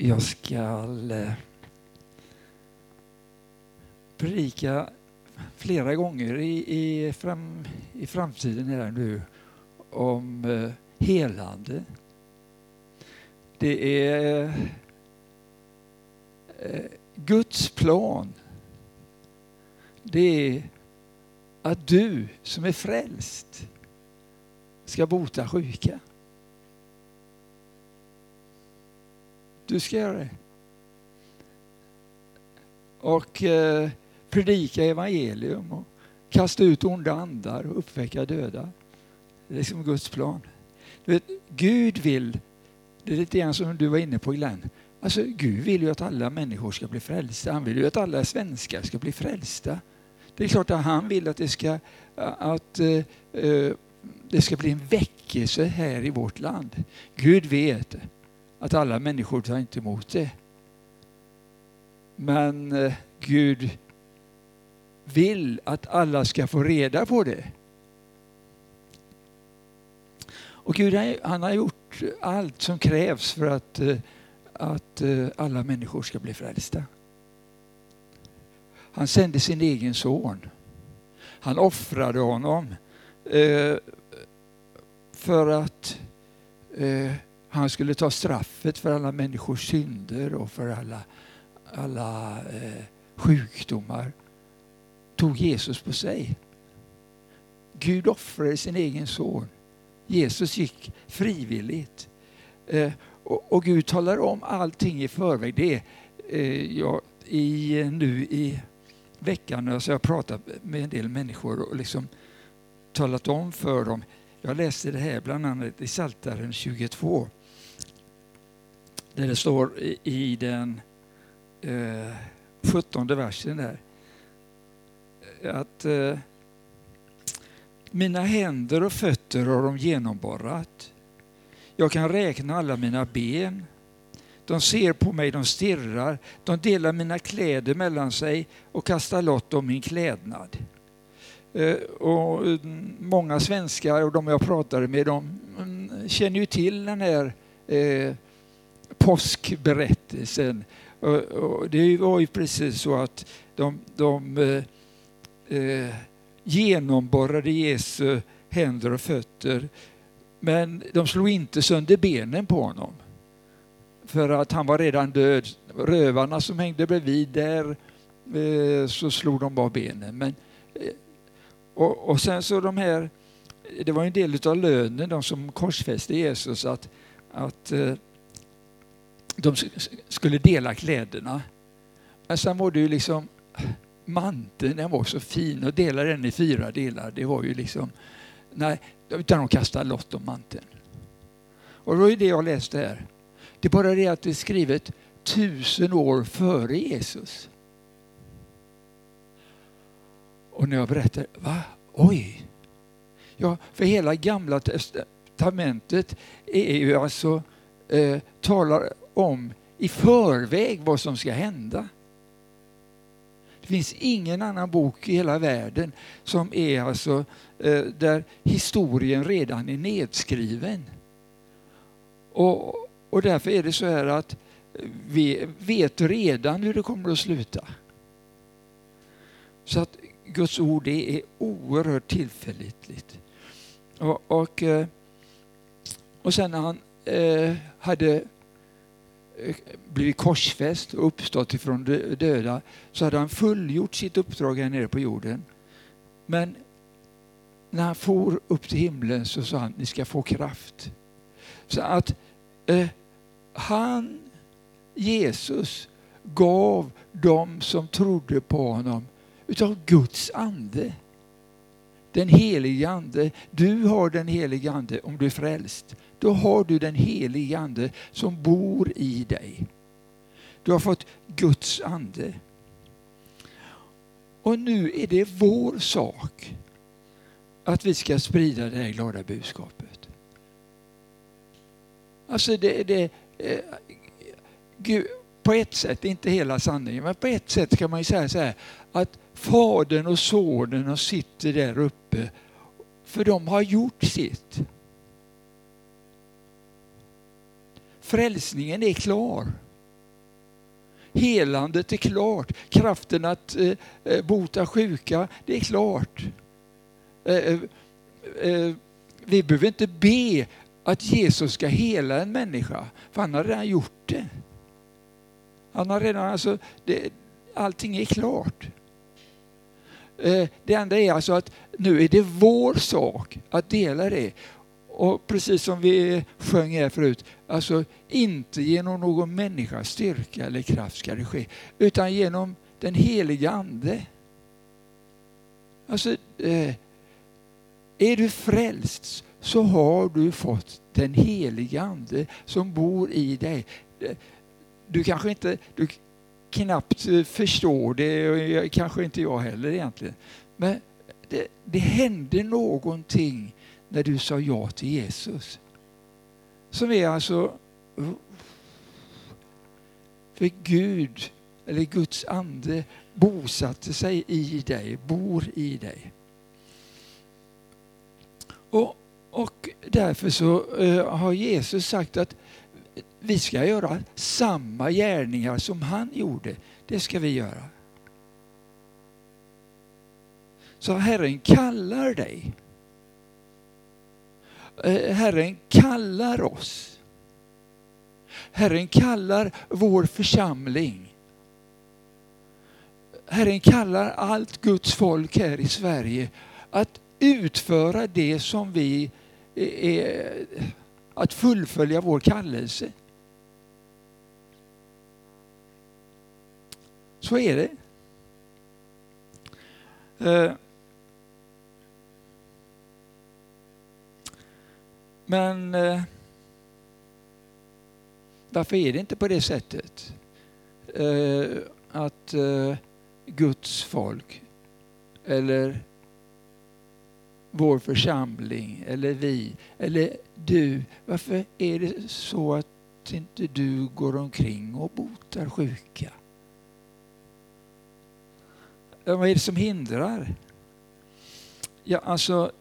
Jag ska predika flera gånger i framtiden här nu om helande. Det är Guds plan. Det är att du som är frälst ska bota sjuka. Du ska göra det. Och predika evangelium och kasta ut onda andar och uppväcka döda. Det är liksom Guds plan. Du vet, Gud vill, det är lite grann som du var inne på Glenn. Alltså Gud vill ju att alla människor ska bli frälsta. Han vill ju att alla svenskar ska bli frälsta. Det är klart att han vill att det ska bli en väckelse här i vårt land. Gud vet att alla människor tar inte emot det. Men Gud vill att alla ska få reda på det. Och Gud han har gjort allt som krävs för att alla människor ska bli frälsta. Han sände sin egen son. Han offrade honom för att han skulle ta straffet för alla människors synder och för alla sjukdomar. Tog Jesus på sig. Gud offrade sin egen son. Jesus gick frivilligt. Och Gud talar om allting i förväg. Det är nu i veckan så jag har pratat med en del människor och liksom talat om för dem. Jag läste det här bland annat i Psaltaren 22. Där det står i den 17:e versen där. Att mina händer och fötter har de genomborrat. Jag kan räkna alla mina ben. De ser på mig, de stirrar. De delar mina kläder mellan sig och kastar lott om min klädnad. Och många svenskar och de jag pratade med, de känner ju till den här påskberättelsen. Och det var ju precis så att de genomborrade Jesu händer och fötter. Men de slog inte sönder benen på honom. För att han var redan död. Rövarna som hängde bredvid där så slog de bara benen. Men, och sen så de här, det var en del av lönen, de som korsfäste Jesus, att de skulle dela kläderna. Men sen var det ju liksom manteln, den var så fin och dela den i 4 delar. Det var ju liksom, nej, utan de kastade lott om manteln. Och det var ju det jag läste här. Det är bara det att det är skrivet 1000 år före Jesus. Och när jag berättar, va? Oj! Ja, för hela gamla testamentet är ju alltså talar om i förväg vad som ska hända. Det finns ingen annan bok i hela världen som är alltså där historien redan är nedskriven. Och därför är det så här att vi vet redan hur det kommer att sluta. Så att Guds ord är oerhört tillförlitligt. Och sen när han hade blivit korsfäst och uppstått ifrån döda, så hade han fullgjort sitt uppdrag här nere på jorden. Men när han for upp till himlen så sa han, ni ska få kraft. Så att Jesus gav dem som trodde på honom utav Guds ande. Den helige ande. Du har den helige ande om du är frälst. Då har du den helige ande som bor i dig. Du har fått Guds ande. Och nu är det vår sak att vi ska sprida det här glada budskapet. Alltså Gud, på ett sätt, inte hela sanningen, men på ett sätt kan man ju säga så här, att Fadern och Sonen sitter där uppe, för de har gjort sitt. Frälsningen är klar. helandet är klart. Kraften att bota sjuka, det är klart. Vi behöver inte be att Jesus ska hela en människa, för han har redan gjort det. Han har redan, allting är klart. Det enda är alltså att nu är det vår sak att dela det. Och precis som vi sjöng här förut, alltså inte genom någon människas styrka eller kraft ska det ske, utan genom den heliga ande. Alltså, är du frälst så har du fått den heliga ande som bor i dig. Du kanske inte, du knappt förstår det, kanske inte jag heller egentligen. Men det hände någonting när du sa ja till Jesus. Som är alltså, för Gud, eller Guds ande bosatte sig i dig, bor i dig. Och därför så har Jesus sagt att vi ska göra samma gärningar som han gjorde. Det ska vi göra. Så Herren kallar dig. Herren kallar oss. Herren kallar vår församling. Herren kallar allt Guds folk här i Sverige att utföra det som vi är, att fullfölja vår kallelse. Så är det. Men varför är det inte på det sättet att Guds folk eller vår församling eller vi eller du, varför är det så att inte du går omkring och botar sjuka? Vad är det som hindrar? Ja, alltså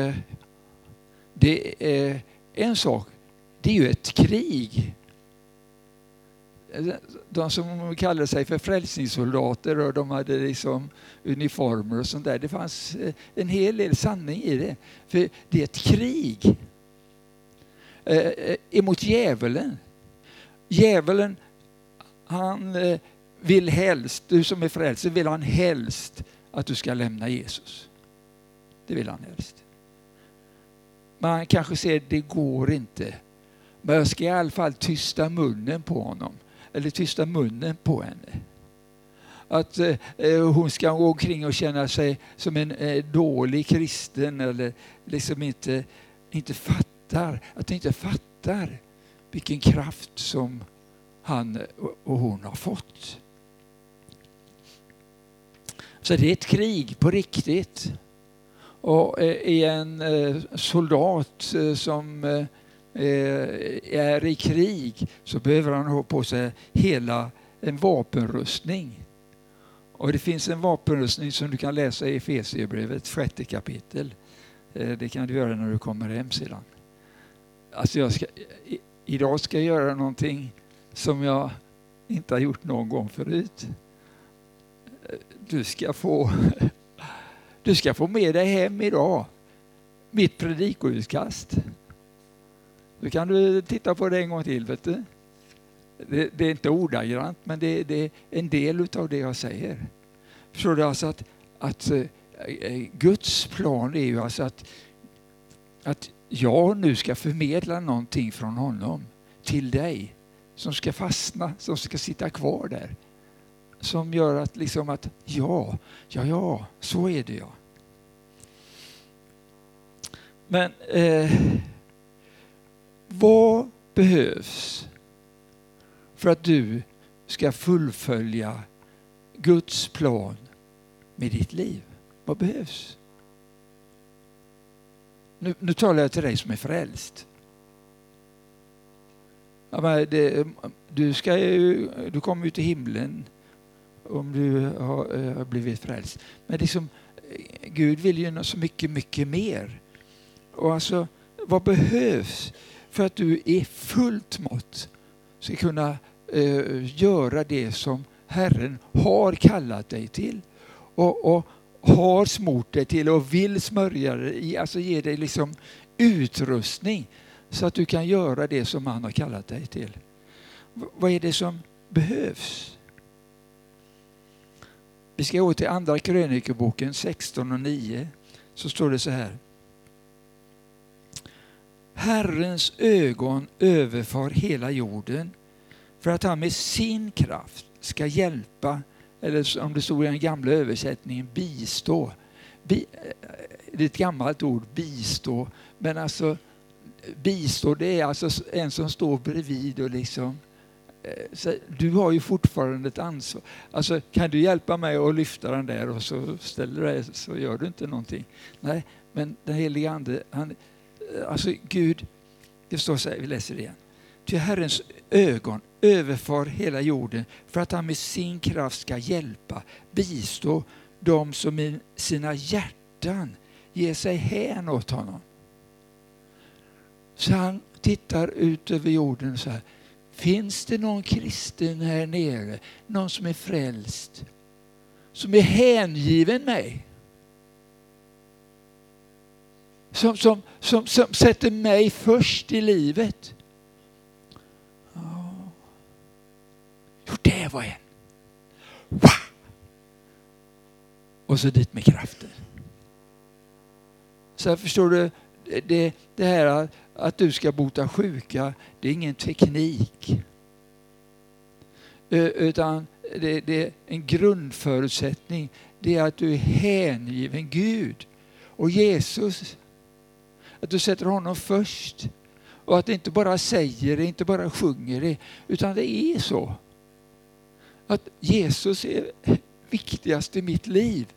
det är en sak. Det är ju ett krig. De som kallade sig för frälsningssoldater och de hade liksom uniformer och sånt där. Det fanns en hel del sanning i det. För det är ett krig emot djävulen. Djävulen, han vill helst, du som är frälst, vill han helst att du ska lämna Jesus. Det vill han helst. Man kanske säger det går inte. Men jag ska i alla fall tysta munnen på honom. Eller tysta munnen på henne. Att hon ska gå omkring och känna sig som en dålig kristen. Eller liksom inte fattar. Att inte fattar vilken kraft som han och hon har fått. Så det är ett krig på riktigt. Och är en soldat som är i krig så behöver han ha på sig hela en vapenrustning. Och det finns en vapenrustning som du kan läsa i Efesierbrevet 6:e kapitel. Det kan du göra när du kommer hem sedan. Alltså idag ska jag göra någonting som jag inte har gjort någon gång förut. Du ska få med dig hem idag mitt predikoutkast. Då kan du titta på det en gång till, vet du. Det är inte ordagrant, men det är en del av det jag säger. Förstår du alltså att Guds plan är ju alltså att jag nu ska förmedla någonting från honom till dig som ska fastna, som ska sitta kvar där. Som gör att liksom att ja, så är det ja. Men vad behövs för att du ska fullfölja Guds plan med ditt liv? Vad behövs? Nu talar jag till dig som är frälst. Ja, men du kommer ut till himlen om du har blivit frälst. Men liksom, Gud vill ju så mycket, mycket mer. Och alltså, vad behövs för att du i fullt mått ska kunna göra det som Herren har kallat dig till och har smort dig till och vill smörja dig, alltså ge dig liksom utrustning så att du kan göra det som han har kallat dig till. Vad är det som behövs? Vi ska gå till andra krönikeboken 16:9, så står det så här. Herrens ögon överfar hela jorden för att han med sin kraft ska hjälpa, eller som det stod i den gamla översättningen, bistå. Det är ett gammalt ord, bistå. Men alltså bistå, det är alltså en som står bredvid och liksom, så du har ju fortfarande ett ansvar. Alltså, kan du hjälpa mig att lyfta den där, och så ställer du dig, så gör du inte någonting. Nej, men den helige ande, alltså Gud, det står så här, vi läser det igen. Till Herrens ögon överfar hela jorden för att han med sin kraft ska hjälpa, bistå de som i sina hjärtan ger sig hän åt honom. Så han tittar ut över jorden så här. Finns det någon kristen här nere? Någon som är frälst? Som är hängiven mig? Som sätter mig först i livet? Jo, det var en. Wow! Och så dit med kraften. Så förstår du, det här att du ska bota sjuka, det är ingen teknik. Utan det är en grundförutsättning. Det är att du är hängiven Gud och Jesus. Att du sätter honom först. Och att det inte bara säger det, inte bara sjunger det, utan det är så. Att Jesus är viktigast i mitt liv.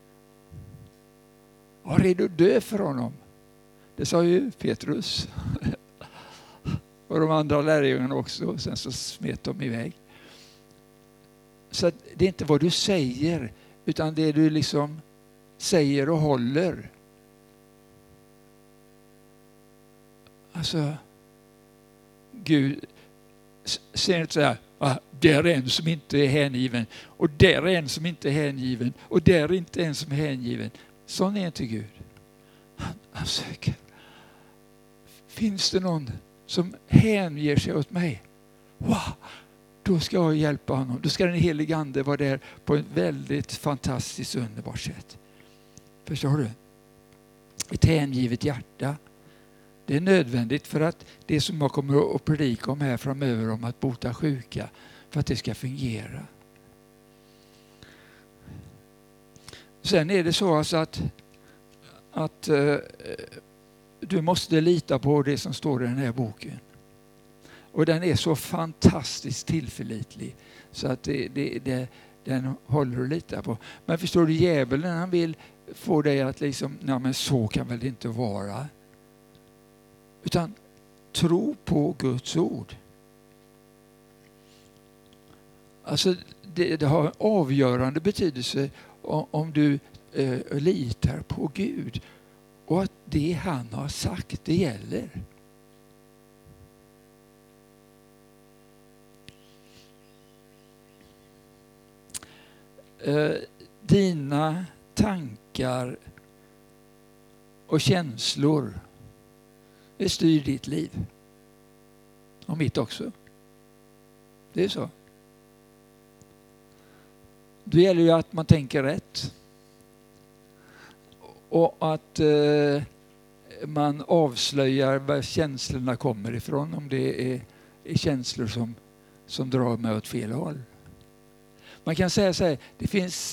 Var är du dö för honom? Det sa ju Petrus. Och de andra lärjungarna också. Sen så smet de iväg. Så att det är inte vad du säger, utan det du liksom säger och håller. Alltså, Gud säger inte så här, där är en som inte är hängiven, och där är en som inte är hängiven, och där är inte en som är hängiven. Sån är inte Gud. Han söker. Finns det någon som hänger sig åt mig? Wow, då ska jag hjälpa honom. Då ska den helige ande vara där på ett väldigt fantastiskt underbart sätt. Förstår du? Ett hängivet hjärta. Det är nödvändigt för att det som jag kommer att predika om här framöver, om att bota sjuka, för att det ska fungera. Sen är det så alltså att du måste lita på det som står i den här boken. Och den är så fantastiskt tillförlitlig så att den håller du att lita på. Men förstår du, djävulen, han vill få dig att liksom, nej men så kan väl det inte vara. Utan tro på Guds ord. Alltså det har en avgörande betydelse om du litar på Gud. Och att det han har sagt, det gäller. Dina tankar och känslor, det styr ditt liv. Och mitt också. Det är så. Det gäller ju att man tänker rätt. Och att man avslöjar var känslorna kommer ifrån. Om det är känslor som drar mig åt fel håll. Man kan säga så här, det finns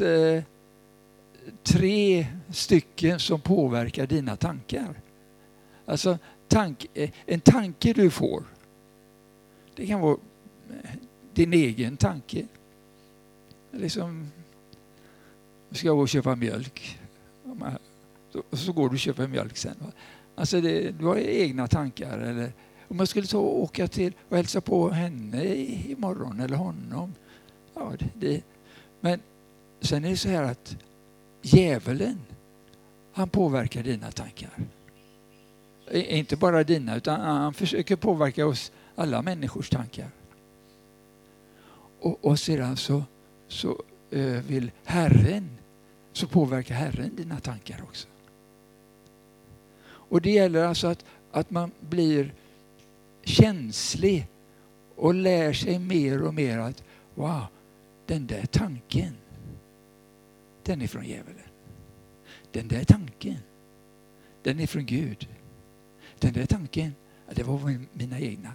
3 stycken som påverkar dina tankar. Alltså en tanke du får, det kan vara din egen tanke. Liksom, ska jag gå och köpa mjölk? Så går du och köper mjölk sen. Alltså du har egna tankar. Eller om jag skulle åka till och hälsa på henne imorgon eller honom. Ja, men sen är det så här att djävulen, han påverkar dina tankar. Inte bara dina, utan han försöker påverka oss alla människors tankar. Och sedan så så vill Herren, så påverkar Herren dina tankar också. Och det gäller alltså att man blir känslig och lär sig mer och mer att wow, den där tanken, den är från djävulen. Den där tanken, den är från Gud. Den där tanken, det var mina egna.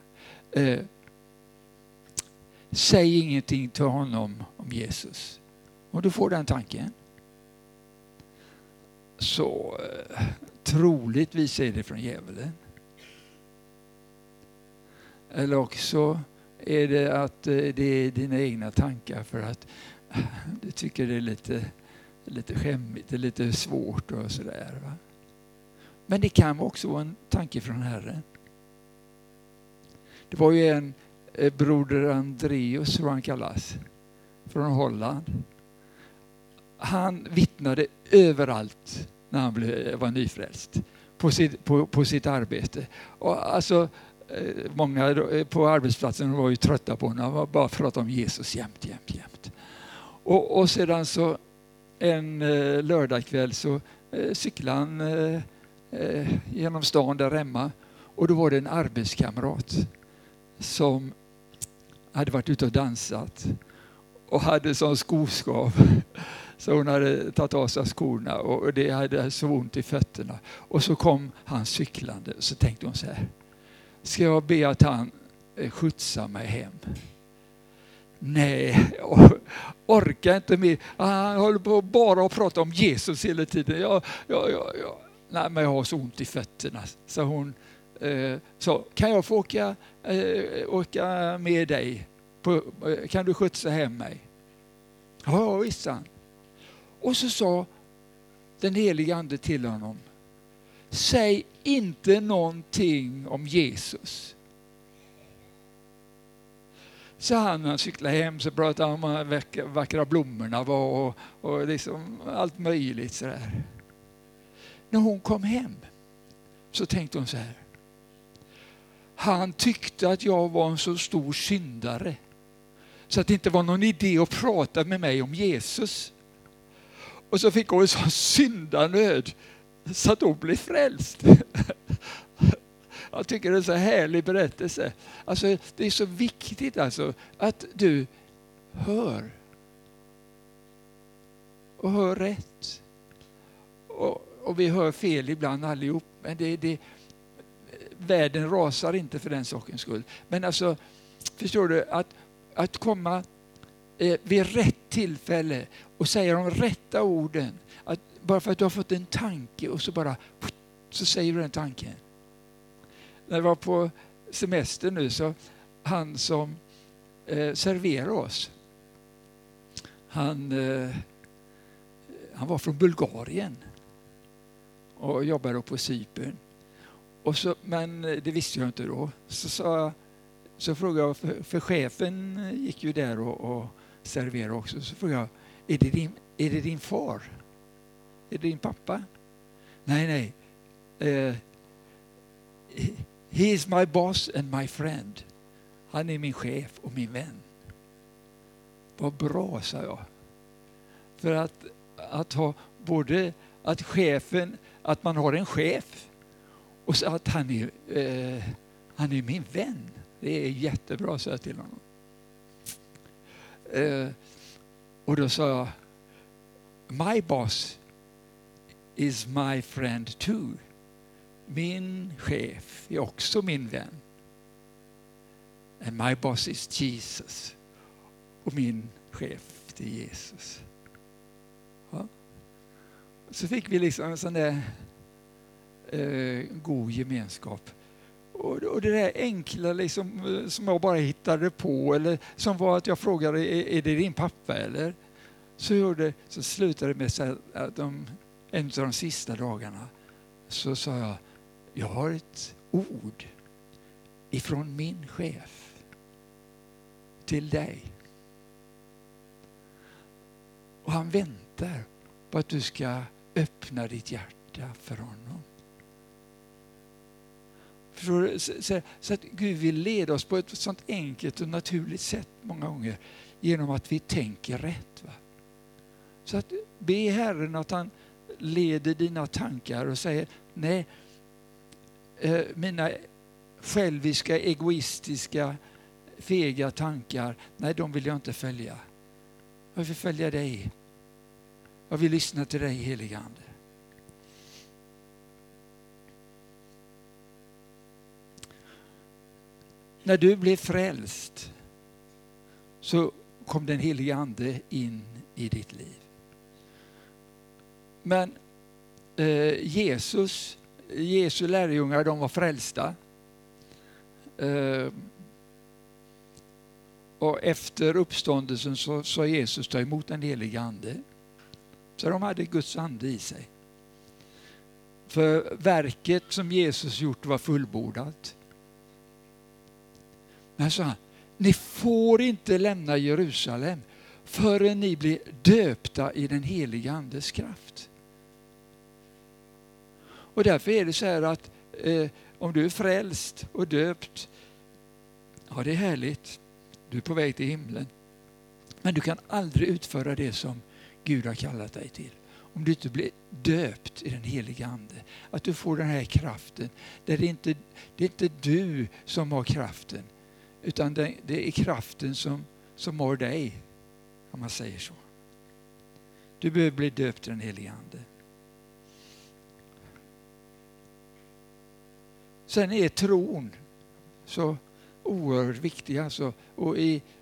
Säg ingenting till honom om Jesus. Om du får den tanken, så troligtvis är det från djävulen. Eller också är det att det är dina egna tankar för att du tycker det är lite skämmigt, det är lite svårt och sådär. Va? Men det kan också vara en tanke från Herren. Det var ju en broder Andreas, hur han kallas, från Holland. Han vittnade överallt när han var nyfrälst på sitt arbete. Och alltså, många på arbetsplatsen var ju trötta på honom. Han var bara pratade om Jesus jämt. Och sedan så en lördagkväll så cyklade han genom stan där hemma. Och då var det en arbetskamrat som hade varit ute och dansat och hade sån skoskav. Så hon hade tagit av sig skorna och det hade så ont i fötterna. Och så kom han cyklande, så tänkte hon så här: ska jag be att han skjutsar mig hem? Nej, orkar inte mer. Han håller på bara att prata om Jesus hela tiden. Nej, men jag har så ont i fötterna. Så hon så kan jag få åka med dig? Kan du skjutsa hem mig? Ja, visst. Och så sa den helige ande till honom: säg inte någonting om Jesus. Så han cyklade hem, så pratade han om vackra blommorna var och liksom allt möjligt sådär. När hon kom hem så tänkte hon så här: han tyckte att jag var en så stor syndare så att det inte var någon idé att prata med mig om Jesus. Och så fick hon en sån syndanöd så att hon blev frälst. Jag tycker det är en så härlig berättelse. Alltså, det är så viktigt alltså, att du hör. Och hör rätt. Och vi hör fel ibland allihop. Men världen rasar inte för den sakens skull. Men alltså, förstår du, att komma vid rätt tillfälle och säga de rätta orden. Att bara för att du har fått en tanke och så säger du den tanken. När jag var på semester nu, så han som serverar oss, han var från Bulgarien och jobbade på Cypern. Men det visste jag inte då. Så frågade jag, för chefen gick ju där och serverade också. Så frågade jag: är det din far? Är det din pappa? Nej. He is my boss and my friend. Han är min chef och min vän. Vad bra, sa jag. För att ha både att chefen, att man har en chef och så att han är min vän. Det är jättebra, sa jag till honom. Och då sa jag: my boss is my friend too. Min chef är också min vän. And my boss is Jesus. Och min chef är Jesus. Ja. Så fick vi liksom en sån där god gemenskap. Och det där enkla liksom, som jag bara hittade på, eller som var att jag frågade: är det din pappa eller? Så slutade det med så att en av de sista dagarna så sa jag har ett ord ifrån min chef till dig. Och han väntar på att du ska öppna ditt hjärta för honom. Så att Gud vill leda oss på ett sånt enkelt och naturligt sätt många gånger genom att vi tänker rätt. Va? Så att be Herren att han leder dina tankar och säger nej, mina själviska, egoistiska, fega tankar, nej, de vill jag inte följa. Jag vill följa dig. Jag vill lyssna till dig, helige Ande. När du blev frälst så kom den helige Ande in i ditt liv. Men Jesu lärjungar, de var frälsta. Och efter uppståndelsen så sa Jesus ta emot den helige Ande. Så de hade Guds ande i sig. För verket som Jesus gjort var fullbordat. Men så han, ni får inte lämna Jerusalem förrän ni blir döpta i den heliga Andes kraft. Och därför är det så här att om du är frälst och döpt, ja, det är härligt. Du är på väg till himlen. Men du kan aldrig utföra det som Gud har kallat dig till. Om du inte blir döpt i den heliga Ande. Att du får den här kraften. Där det är inte du som har kraften. Utan det är kraften som har dig. Om man säger så. Du behöver bli döpt i den heliga Ande. Sen är tron så oerhört viktig. Alltså, och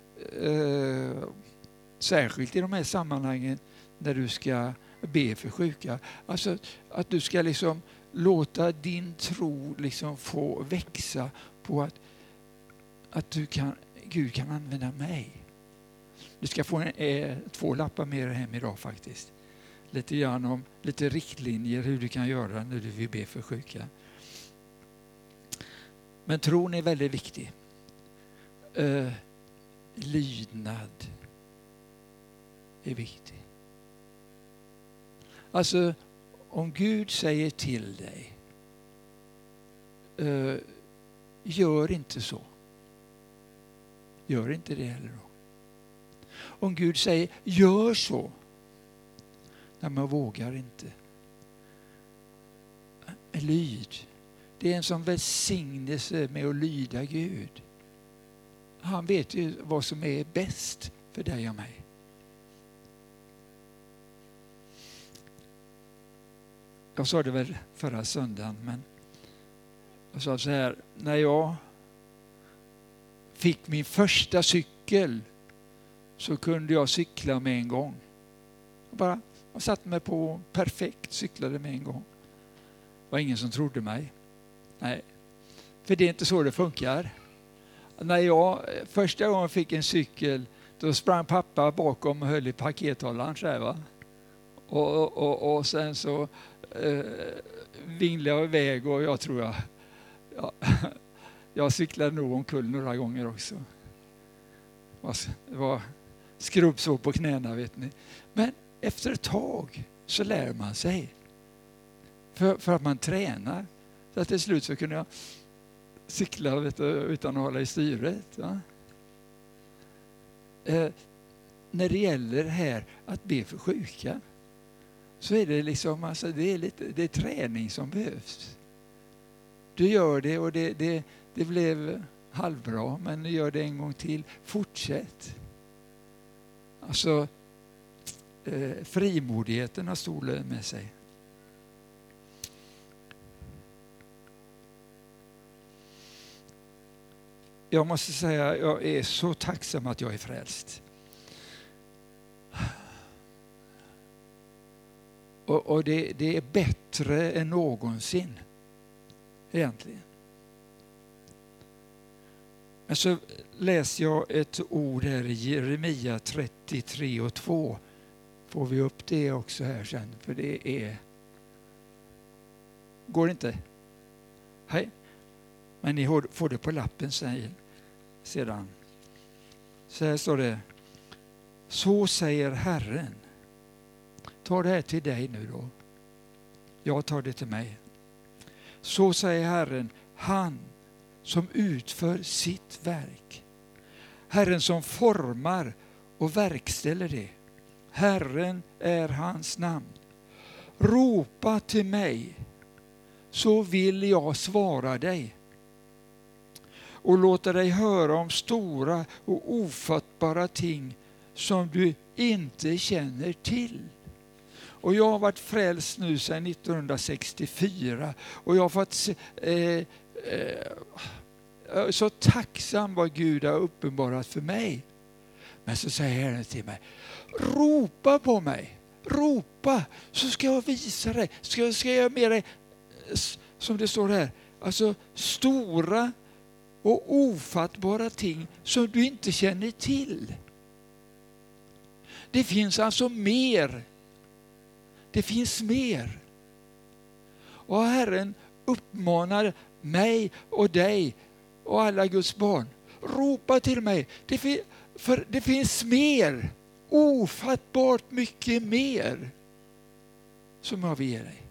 särskilt i de här sammanhangen när du ska be för sjuka. Alltså att du ska liksom låta din tro liksom få växa på att Gud kan använda mig. Du ska få 2 lappar mer hem idag faktiskt. Lite grann om lite riktlinjer hur du kan göra när du vill be för sjuka. Men tron är väldigt viktig. Lydnad är viktig. Alltså om Gud säger till dig, gör inte så. Gör inte det heller då. Om Gud säger, gör så. När man vågar inte. Lyd. Det är en sån välsignelse med att lyda Gud. Han vet ju vad som är bäst för dig och mig. Jag sa det väl förra söndagen, men jag sa så här, när jag fick min första cykel så kunde jag cykla med en gång. Jag satt mig på perfekt, cyklade med en gång. Det var ingen som trodde mig. Nej, för det är inte så det funkar. När jag första gången fick en cykel, då sprang pappa bakom och höll i pakethållaren så här, va. Och sen så vinglade jag iväg och jag tror jag cyklade nog omkull några gånger också. Det var skrubbsår på knäna, vet ni. Men efter ett tag så lär man sig. För att man tränar. Så att till slut så kunde jag cykla utan att hålla i styret. Ja. När det gäller här att be för sjuka så är det liksom, alltså det är träning som behövs. Du gör det och det blev halvbra, men gör det en gång till. Fortsätt. Alltså frimodigheten har stor lön med sig. Jag måste säga, jag är så tacksam att jag är frälst. Och det är bättre än någonsin. Egentligen. Men så läser jag ett ord här i Jeremia 33:2. Får vi upp det också här sen? För det är... Går inte? Hej. Men ni får det på lappen sedan. Så här står det. Så säger Herren. Ta det här till dig nu då. Jag tar det till mig. Så säger Herren, han som utför sitt verk. Herren som formar och verkställer det. Herren är hans namn. Ropa till mig, så vill jag svara dig och låta dig höra om stora och ofattbara ting som du inte känner till. Och jag har varit frälst nu sedan 1964 och jag har fått så tacksam vad Gud har uppenbarat för mig. Men så säger Herren till mig, ropa på mig, ropa, så ska jag visa dig, ska jag med dig, som det står här, alltså stora och ofattbara ting som du inte känner till. Det finns alltså mer. Det finns mer. Och Herren uppmanar mig och dig och alla Guds barn. Ropa till mig. För det finns mer. Ofattbart mycket mer. Som jag vill ge dig.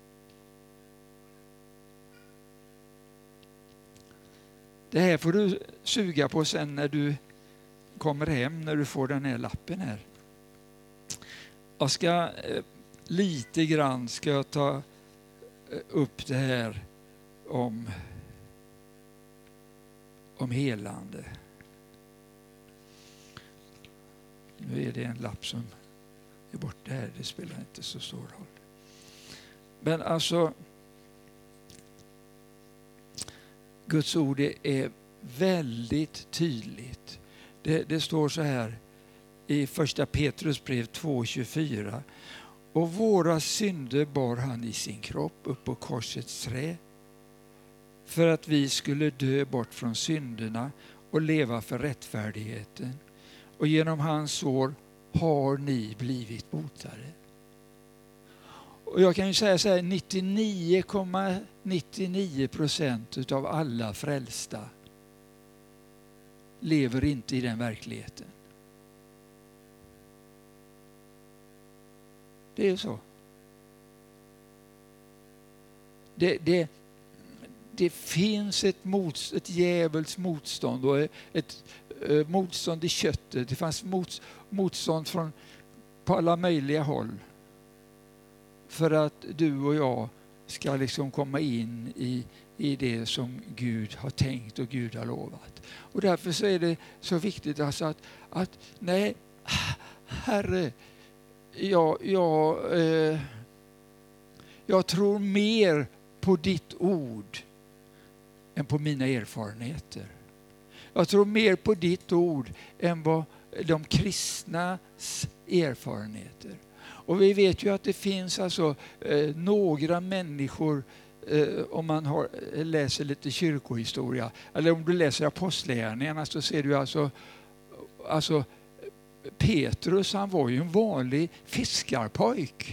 Det här får du suga på sen när du kommer hem. När du får den här lappen här. Jag ska lite grann ska jag ta upp det här om helande. Nu är det en lapp som är borta här, det spelar inte så stor roll. Men alltså, Guds ord är väldigt tydligt. Det står så här i första Petrus brev 2:24. Och våra synder bar han i sin kropp upp på korsets trä för att vi skulle dö bort från synderna och leva för rättfärdigheten. Och genom hans sår har ni blivit botade. Och jag kan ju säga så här, 99,99% av alla frälsta lever inte i den verkligheten. Det är så. Det finns ett djävulskt motstånd och ett motstånd i köttet. Det fanns motstånd på alla möjliga håll. För att du och jag ska liksom komma in i det som Gud har tänkt och Gud har lovat. Och därför så är det så viktigt alltså att nej, Herre, jag tror mer på ditt ord än på mina erfarenheter. Jag tror mer på ditt ord än vad de kristnas erfarenheter. Och vi vet ju att det finns alltså några människor, om man läser lite kyrkohistoria, eller om du läser apostlagärningarna, så ser du alltså Petrus, han var ju en vanlig fiskarpojk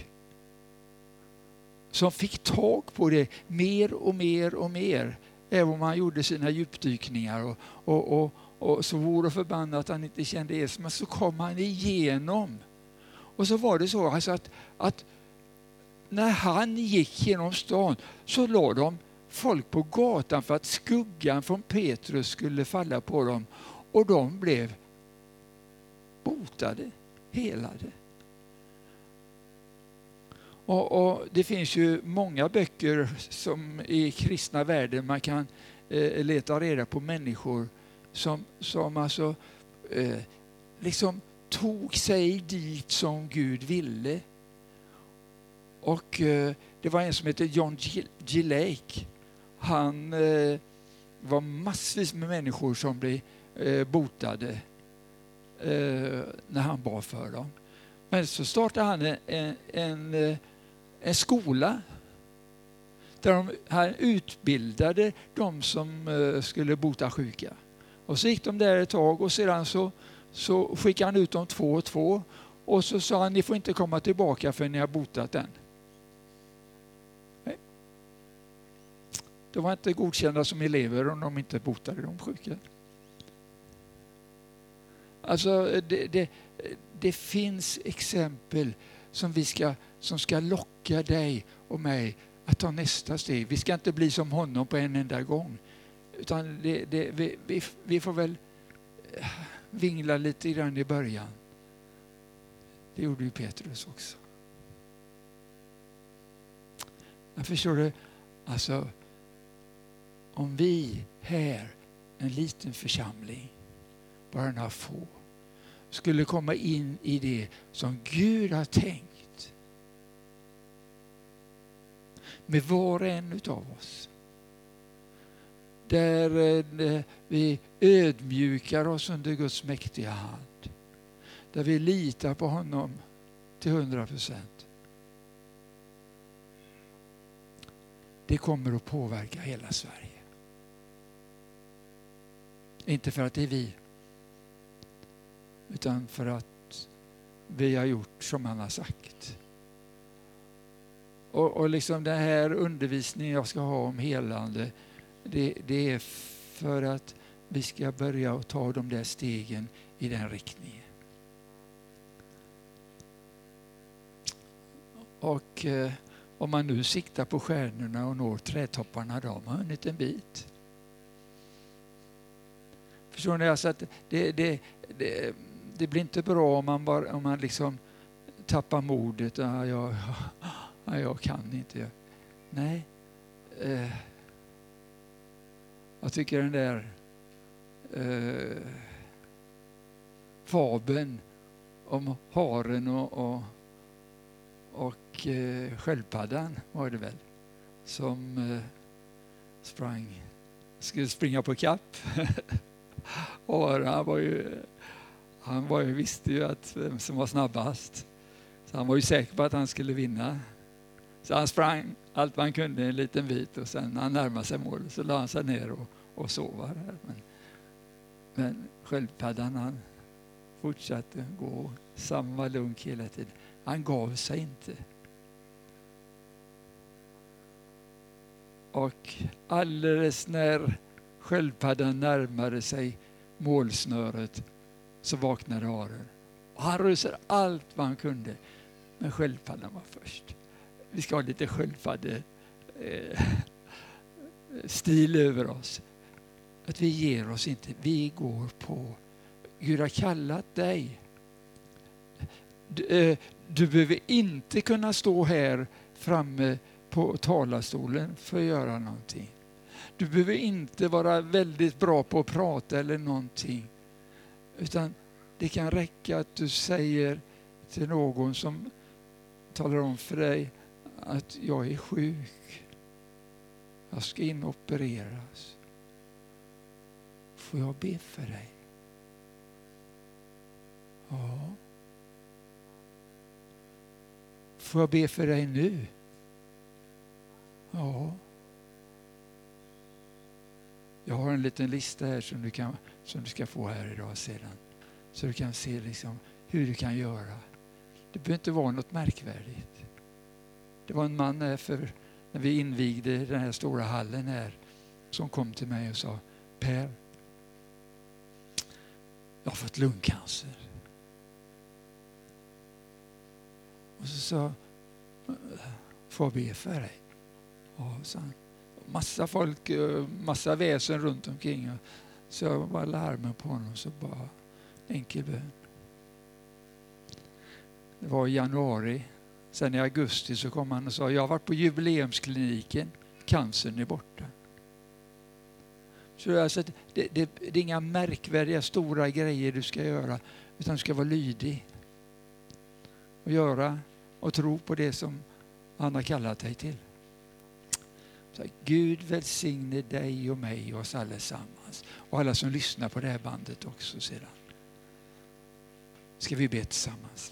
som fick tag på det mer och mer och mer, även om han gjorde sina djupdykningar och så vore förbannat att han inte kände Jesus, men så kom han igenom. Och så var det så alltså att när han gick genom stan så låg de folk på gatan för att skuggan från Petrus skulle falla på dem, och de blev botade, helade. Och det finns ju många böcker som i kristna världen man kan leta reda på människor som alltså liksom tog sig dit som Gud ville. Och det var en som heter John G. Lake. Han var massvis med människor som blev botade när han bad för dem. Men så startade han en skola där han utbildade de som skulle bota sjuka. Och så gick de där ett tag och sedan så skickade han ut dem 2 och 2 och så sa han, ni får inte komma tillbaka förrän ni har botat den. Nej. De var inte godkända som elever om de inte botade de sjuka. Alltså det finns exempel som ska locka dig och mig att ta nästa steg. Vi ska inte bli som honom på en enda gång. Utan vi får väl vingla lite grann i början. Det gjorde ju Petrus också. Jag förstår det. Alltså, om vi här, en liten församling, bara några få, skulle komma in i det som Gud har tänkt med var och en utav oss. Där vi ödmjukar oss under Guds mäktiga hand. Där vi litar på honom till 100%. Det kommer att påverka hela Sverige. Inte för att det är vi, utan för att vi har gjort som han har sagt. Och liksom den här undervisningen jag ska ha om helande, det är för att vi ska börja att ta de där stegen i den riktningen. Och om man nu siktar på stjärnorna och når trädtopparna, då har man hunnit en bit. Förstår ni? Alltså att det blir inte bra om man liksom tappar modet. Jag kan inte. Nej. Jag tycker den där fabeln om haren och sköldpaddan var det väl, som skulle springa på kapp. Och han visste ju att vem som var snabbast. Så han var ju säker på att han skulle vinna. Så han sprang allt vad han kunde en liten bit, och sen när han närmade sig målet så la han sig ner och sov där. Men sköldpaddan, han fortsatte gå samma lunk hela tiden. Han gav sig inte. Och alldeles när sköldpaddan närmade sig målsnöret så vaknade haren. Och han rusade allt vad han kunde. Men sköldpaddan var först. Vi ska ha lite sköldpadde stil över oss. Att vi ger oss inte. Vi går på. Gud har kallat dig. Du behöver inte kunna stå här framme på talarstolen för att göra någonting. Du behöver inte vara väldigt bra på att prata eller någonting. Utan det kan räcka att du säger till någon som talar om för dig att jag är sjuk. Jag ska in och opereras. Får jag be för dig? Ja. Får jag be för dig nu? Ja. Jag har en liten lista här som du ska få här idag sedan. Så du kan se liksom hur du kan göra. Det behöver inte vara något märkvärdigt. Det var en man när vi invigde den här stora hallen här, som kom till mig och sa: Per, jag har fått lungcancer. Och så sa: får jag be för dig? Ja, så massa folk, massa väsen runt omkring. Så jag bara larmen på honom, så bara enkel bön. Det var i januari. Sen i augusti så kom han och sa: jag har varit på jubileumskliniken, cancern är borta. Så alltså, det är inga märkvärdiga stora grejer du ska göra, utan du ska vara lydig. Och göra och tro på det som han har kallat dig till. Så Gud välsigne dig och mig och oss allesammans. Och alla som lyssnar på det här bandet också sedan. Ska vi be tillsammans.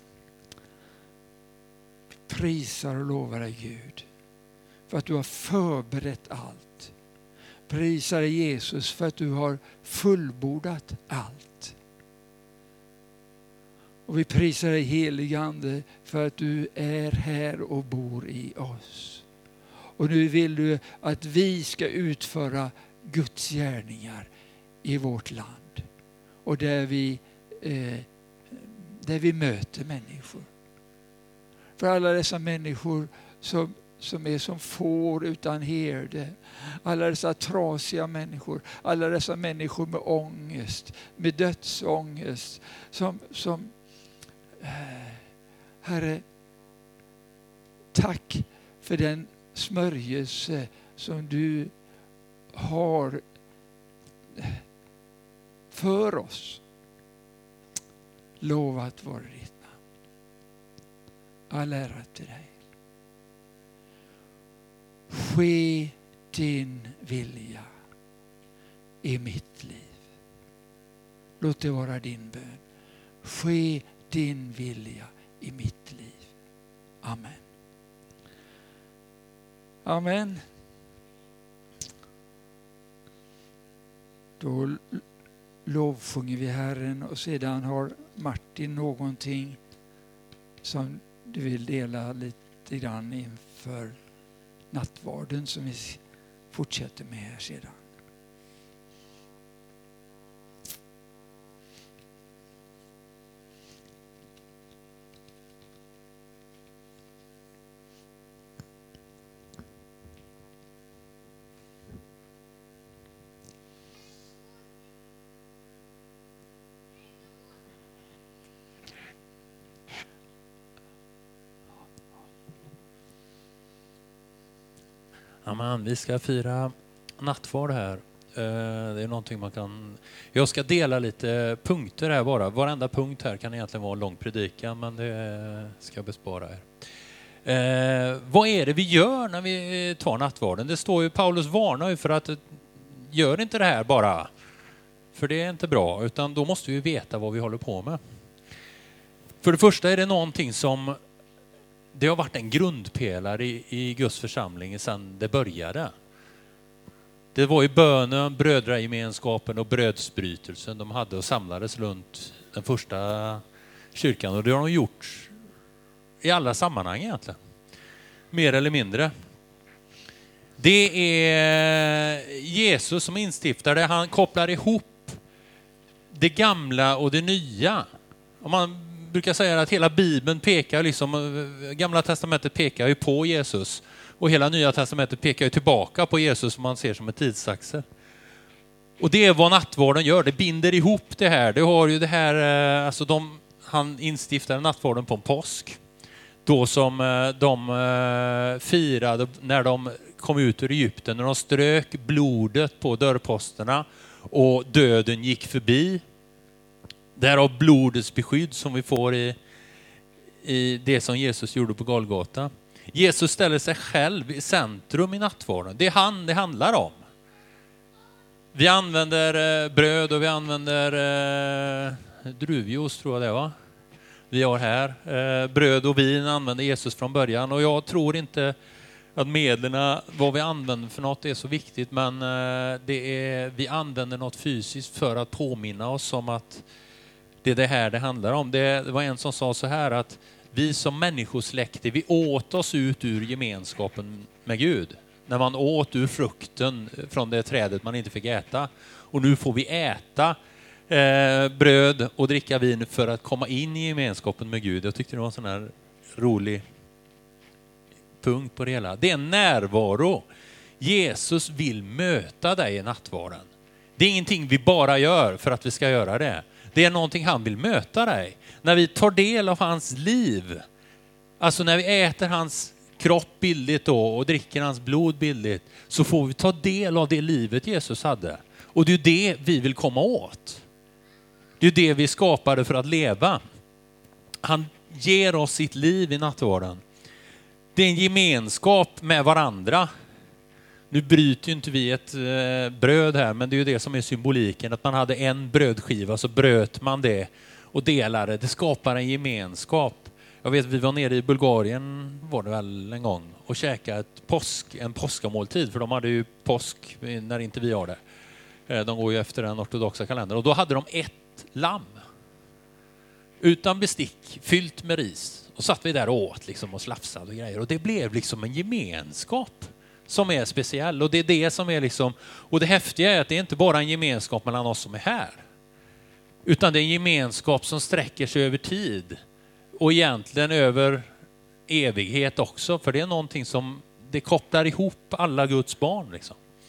Prisar och lovar dig Gud för att du har förberett allt. Prisar dig Jesus för att du har fullbordat allt. Och vi prisar dig helige Ande för att du är här och bor i oss. Och nu vill du att vi ska utföra Guds gärningar i vårt land. Och där vi möter människor. För alla dessa människor som är som får utan herde. Alla dessa trasiga människor. Alla dessa människor med ångest. Med dödsångest. Som Herre, tack för den smörjelse som du har för oss. Lovat vare ditt namn. All ära till dig. Ske din vilja i mitt liv. Låt det vara din bön. Ske din vilja i mitt liv. Amen. Amen. Då lovsjunger vi Herren och sedan har Martin någonting som du vill dela lite grann inför nattvarden som vi fortsätter med här sedan. Amen. Vi ska fira nattvard här. Det är någonting man kan... Jag ska dela lite punkter här bara. Varenda punkt här kan egentligen vara en lång predikan, men det ska jag bespara er. Vad är det vi gör när vi tar nattvarden? Det står ju, Paulus varnar ju för att gör inte det här bara. För det är inte bra, utan då måste vi veta vad vi håller på med. För det första är det någonting som... Det har varit en grundpelare i Guds församling sedan det började. Det var ju bönen, brödragemenskapen och brödsbrytelsen de hade och samlades runt den första kyrkan. Och det har de gjort i alla sammanhang egentligen. Mer eller mindre. Det är Jesus som instiftar det. Han kopplar ihop det gamla och det nya. Om man brukar säga att hela Bibeln pekar, Gamla testamentet pekar ju på Jesus och hela Nya testamentet pekar ju tillbaka på Jesus som man ser som ett tidsaxel. Och det är vad nattvarden gör, det binder ihop det här. Det har ju det här, han instiftade nattvarden på en påsk. Då som de firade när de kom ut ur Egypten, när de strök blodet på dörrposterna och döden gick förbi. Därav blodets beskydd som vi får i det som Jesus gjorde på Golgata. Jesus ställer sig själv i centrum i nattvarden. Det är han det handlar om. Vi använder bröd och vi använder druvjuice, tror jag det var. Vi har här bröd och vin använder Jesus från början. Och jag tror inte att medlen, vad vi använder för något är så viktigt. Men vi använder något fysiskt för att påminna oss om att det är det här det handlar om. Det var en som sa så här att vi som människosläkte, vi åt oss ut ur gemenskapen med Gud. När man åt ur frukten från det trädet man inte fick äta. Och nu får vi äta bröd och dricka vin för att komma in i gemenskapen med Gud. Jag tyckte det var en sån här rolig punkt på det hela. Det är en närvaro. Jesus vill möta dig i nattvarden. Det är ingenting vi bara gör för att vi ska göra det. Det är någonting han vill möta dig. När vi tar del av hans liv, alltså när vi äter hans kropp bildligt då och dricker hans blod bildligt, så får vi ta del av det livet Jesus hade. Och det är det vi vill komma åt. Det är det vi skapade för att leva. Han ger oss sitt liv i nattvarden. Det är en gemenskap med varandra. Nu bryter ju inte vi ett bröd här, men det är ju det som är symboliken. Att man hade en brödskiva, så bröt man det och delade. Det skapar en gemenskap. Jag vet, vi var nere i Bulgarien, var det väl en gång, och käkade en påskamåltid. För de hade ju påsk när inte vi har det. De går ju efter den ortodoxa kalendern. Och då hade de ett lamm. Utan bestick, fyllt med ris. Och satt vi där och åt och slafsade och grejer. Och det blev en gemenskap som är speciell. Och det är det som är och det häftiga är att det är inte bara en gemenskap mellan oss som är här. Utan det är en gemenskap som sträcker sig över tid. Och egentligen över evighet också. För det är någonting som det kopplar ihop alla Guds barn.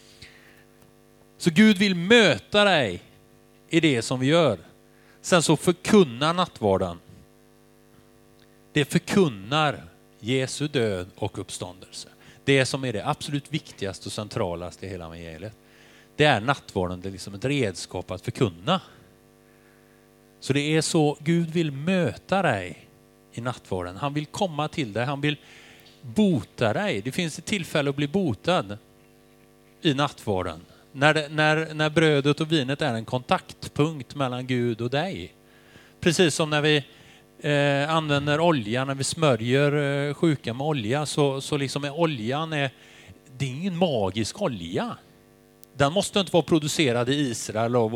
Så Gud vill möta dig i det som vi gör. Sen så förkunna nattvarden. Det förkunnar Jesu död och uppståndelse. Det som är det absolut viktigaste och centralaste i hela evangeliet. Det är nattvarden, det är liksom ett redskap att förkunna. Så det är så Gud vill möta dig i nattvarden. Han vill komma till dig, han vill bota dig. Det finns ett tillfälle att bli botad i nattvarden. När brödet och vinet är en kontaktpunkt mellan Gud och dig. Precis som när vi använder olja, när vi smörjer sjuka med olja, så liksom är oljan, det är ingen magisk olja. Den måste inte vara producerad i Israel av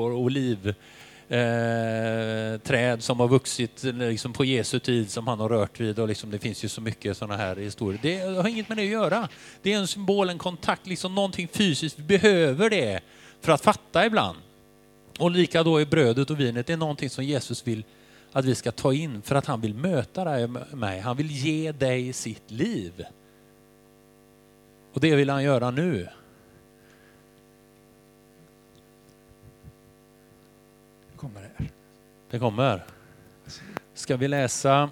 olivträd som har vuxit liksom på Jesu tid som han har rört vid. Och liksom, det finns ju så mycket sådana här historier. Det har inget med det att göra. Det är en symbol, en kontakt, liksom någonting fysiskt. Vi behöver det för att fatta ibland. Och lika då i brödet och vinet, det är någonting som Jesus vill att vi ska ta in för att han vill möta dig och mig. Han vill ge dig sitt liv. Och det vill han göra nu. Det kommer här. Det kommer. Ska vi läsa?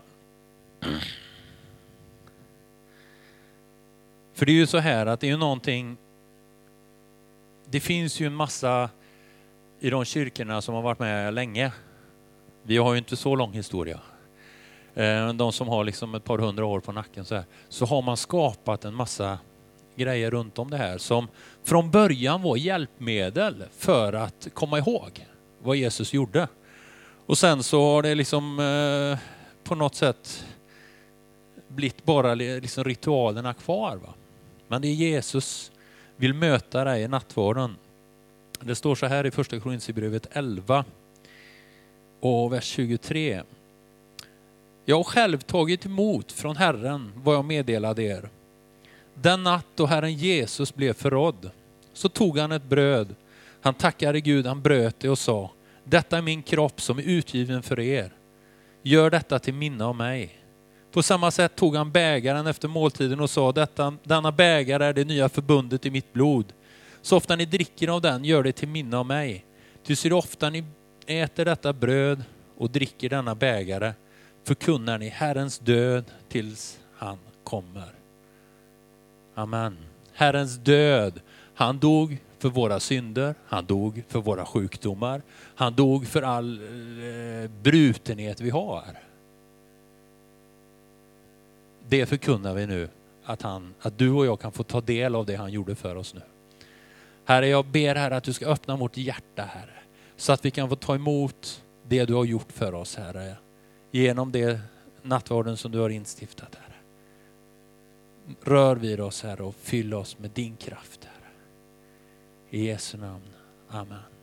För det är ju så här att det är ju någonting. Det finns ju en massa i de kyrkorna som har varit med länge. Vi har ju inte så lång historia. De som har liksom ett par hundra år på nacken så har man skapat en massa grejer runt om det här som från början var hjälpmedel för att komma ihåg vad Jesus gjorde. Och sen så har det liksom på något sätt blivit bara liksom ritualerna kvar. Va? Men det är Jesus vill möta dig i nattvarden. Det står så här i första Korinthierbrevet 11 och vers 23. Jag har själv tagit emot från Herren vad jag meddelade er. Den natt då Herren Jesus blev förrådd så tog han ett bröd. Han tackade Gud, han bröt det och sa: detta är min kropp som är utgiven för er. Gör detta till minne av mig. På samma sätt tog han bägaren efter måltiden och sa: denna bägare är det nya förbundet i mitt blod. Så ofta ni dricker av den, gör det till minne av mig. Ty så ofta ni äter detta bröd och dricker denna bägare, förkunnar ni Herrens död tills han kommer. Amen. Herrens död. Han dog för våra synder. Han dog för våra sjukdomar. Han dog för all brutenhet vi har. Det förkunnar vi nu. Att du och jag kan få ta del av det han gjorde för oss nu. Herre, jag ber Herre att du ska öppna vårt hjärta, Herre. Så att vi kan få ta emot det du har gjort för oss, Herre. Genom det nattvarden som du har instiftat, Herre. Rör vid oss, Herre, och fyll oss med din kraft, Herre. I Jesu namn. Amen.